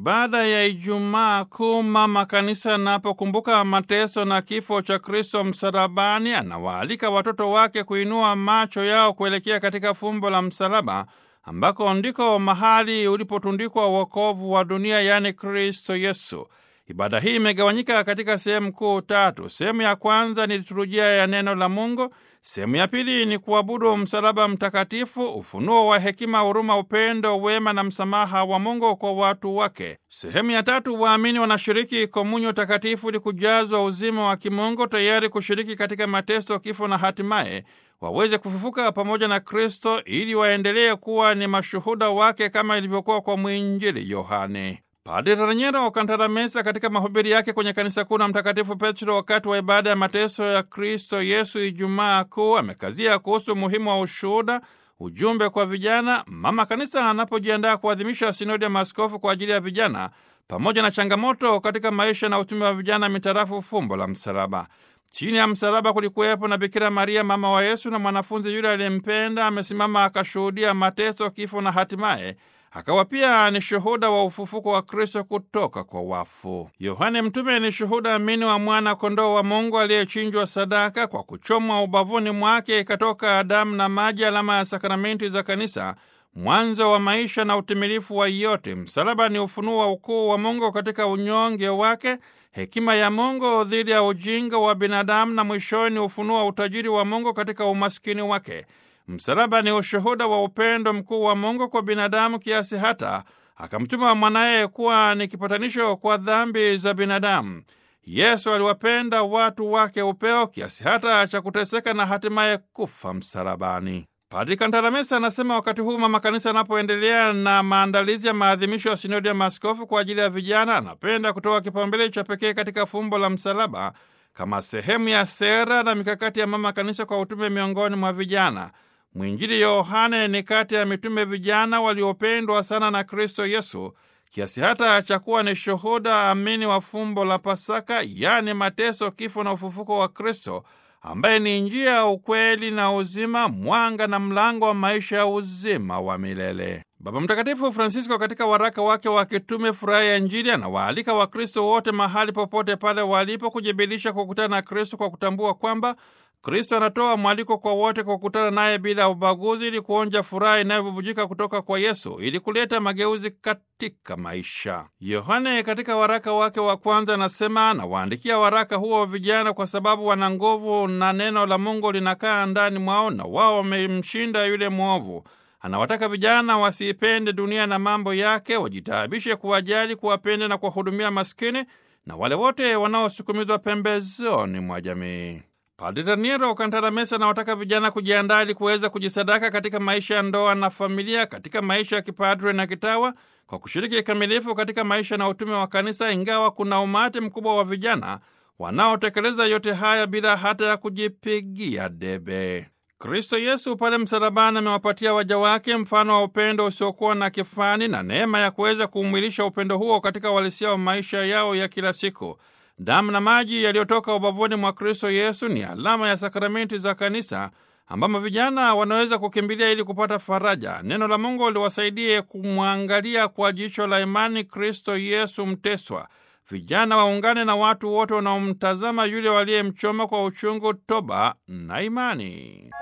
Ibada ya Ijumaa Kuu, Mama Kanisa anapokumbuka mateso na kifo cha Kristo msalabani, anawaalika watoto wake kuinua macho yao kuelekea katika fumbo la msalaba, ambako ndiko mahali ulipotundikwa wokovu wa dunia, yaani Kristo Yesu. Ibada hii imegawanyika katika sehemu kuu tatu. Sehemu ya kwanza ni liturujia ya neno la Mungu. Sehemu ya pili ni kuabudu msalaba mtakatifu, ufunuo wa hekima, huruma, upendo, wema na msamaha wa Mungu kwa watu wake. Sehemu ya tatu, waamini wanashiriki komunyo takatifu ili kujazwa uzima wa kimungu, tayari kushiriki katika mateso, kifo na hatimaye waweze kufufuka pamoja na Kristo ili waendelee kuwa ni mashuhuda wake kama ilivyokuwa kwa mwinjili Yohane. Padre Raniero Cantalamessa katika mahubiri yake kwenye kanisa kuu la Mtakatifu Petro wakati wa ibada ya mateso ya Kristo Yesu Ijumaa Kuu amekazia kuhusu umuhimu wa ushuhuda, ujumbe kwa vijana, mama kanisa anapojiandaa kuadhimisha sinodi ya maaskofu kwa ajili ya vijana, pamoja na changamoto katika maisha na utume wa vijana mitarafu fumbo la msalaba. Chini ya msalaba kulikuwepo na Bikira Maria mama wa Yesu, na mwanafunzi yule aliyempenda amesimama akashuhudia mateso, kifo na hatimaye akawa pia ni shuhuda wa ufufuko wa Kristo kutoka kwa wafu. Yohane Mtume ni shuhuda amini wa mwana kondoo wa Mungu aliyechinjwa sadaka. Kwa kuchomwa ubavuni mwake ikatoka damu na maji, alama ya sakramenti za kanisa, mwanzo wa maisha na utimilifu wa yote. Msalaba ni ufunuo wa ukuu wa Mungu katika unyonge wake, hekima ya Mungu dhidi ya ujinga wa binadamu, na mwishoni ufunuo wa utajiri wa Mungu katika umaskini wake. Msalaba ni ushuhuda wa upendo mkuu wa Mungu kwa binadamu, kiasi hata akamtuma mwanaye kuwa ni kipatanisho kwa dhambi za binadamu. Yesu aliwapenda watu wake upeo kiasi hata cha kuteseka na hatimaye kufa msalabani. Padre Cantalamessa anasema wakati huu mama kanisa anapoendelea na maandalizi ya maadhimisho ya sinodi ya maaskofu kwa ajili ya vijana, anapenda kutoa kipaumbele cha pekee katika fumbo la msalaba kama sehemu ya sera na mikakati ya mama kanisa kwa utume miongoni mwa vijana. Mwinjili Yohane ni kati ya mitume vijana waliopendwa sana na Kristo Yesu kiasi hata cha kuwa ni shuhuda amini wa fumbo la Pasaka, yaani mateso, kifo na ufufuko wa Kristo, ambaye ni njia, ukweli na uzima, mwanga na mlango wa maisha ya uzima wa milele. Baba Mtakatifu Francisco katika waraka wake wa kitume Furaha ya Injili anawaalika Wakristo wote mahali popote pale walipo kujibidiisha kukutana na Kristo kwa kutambua kwamba Kristo anatoa mwaliko kwa wote kwa kukutana naye bila ubaguzi, ili kuonja furaha inayobubujika kutoka kwa Yesu, ili kuleta mageuzi katika maisha. Yohane katika waraka wake wa kwanza anasema, anawaandikia waraka huo vijana kwa sababu wana nguvu na neno la Mungu linakaa ndani mwao, na wao wamemshinda yule mwovu. Anawataka vijana wasiipende dunia na mambo yake, wajitaabishe kuwajali, kuwapenda na kuwahudumia maskini na wale wote wanaosukumizwa pembezoni mwa jamii. Padre Raniero Cantalamessa anawataka vijana kujiandaa ili kuweza kujisadaka katika maisha ya ndoa na familia, katika maisha ya kipadre na kitawa, kwa kushiriki kikamilifu katika maisha na utume wa kanisa, ingawa kuna umati mkubwa wa vijana wanaotekeleza yote haya bila hata ya kujipigia debe. Kristo Yesu pale msalabani amewapatia waja wake mfano wa upendo usiokuwa na kifani na neema ya kuweza kuumwilisha upendo huo katika uhalisia wa maisha yao ya kila siku. Damu na maji yaliyotoka ubavuni mwa Kristo Yesu ni alama ya sakramenti za kanisa, ambamo vijana wanaweza kukimbilia ili kupata faraja. Neno la Mungu liwasaidie kumwangalia kwa jicho la imani Kristo Yesu mteswa. Vijana waungane na watu wote wanaomtazama yule waliyemchoma kwa uchungu, toba na imani.